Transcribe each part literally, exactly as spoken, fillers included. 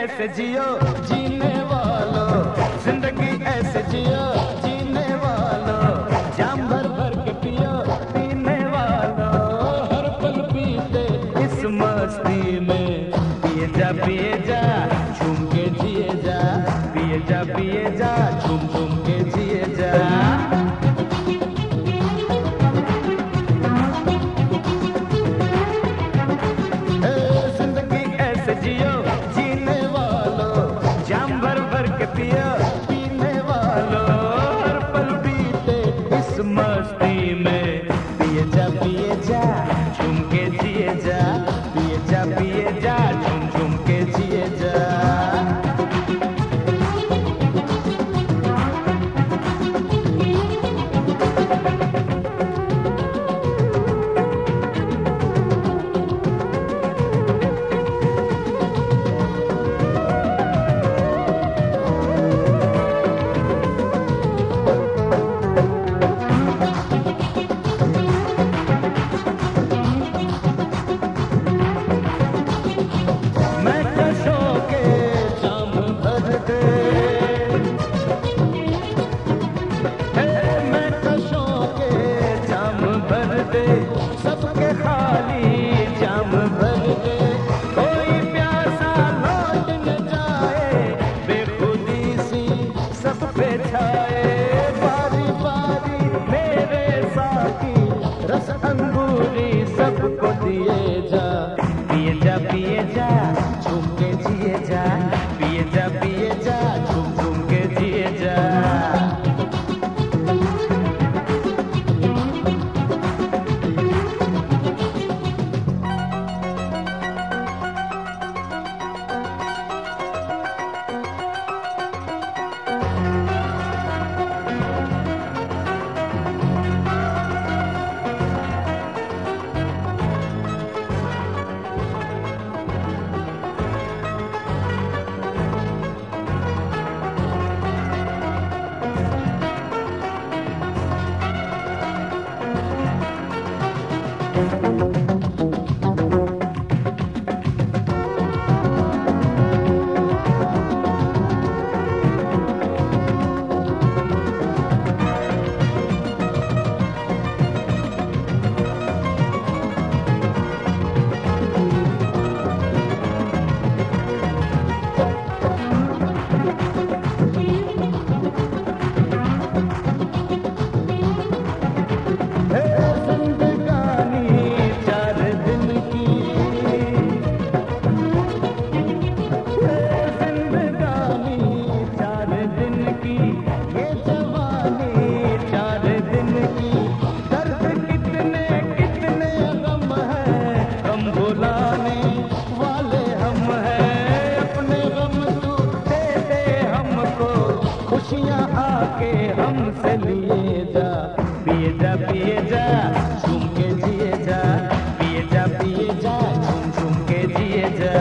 ऐसे जियो जीने वालों, जिंदगी ऐसे जियो जीने वालों, जाम भर भर के पियो पीने वालों, हर पल पीते इस मस्ती में, पिए जा पिए जा झूम के जिए जा, पिए जा पिए जा झूम झूम के जिए जा। जियो जीने वालों, जाम भर भर के पियो पीने वालों, हर पल बीते इस मस्ती में, पिए जा पिए जा झूम के जिए जा, पिए जा पिए जा झूम झूम के जिए जा। सबके खाली जाम भर दे, कोई प्यासा लौट न जाए, बेखुदी सी सब पे छाए, बारी बारी मेरे साथी रस अंगूरी सबको दिए जा, पिए जा पिए जा झूम के जिए जा, पिए जा पिए जा झूम झूम के जिए जा। खुशियाँ आके हमसे लिए जा, पिए जा पिए जा झूम के जिए जा, पिए जा पिए जा झूम झूम के जिए जा।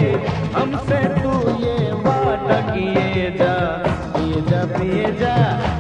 पिए जा पिए जा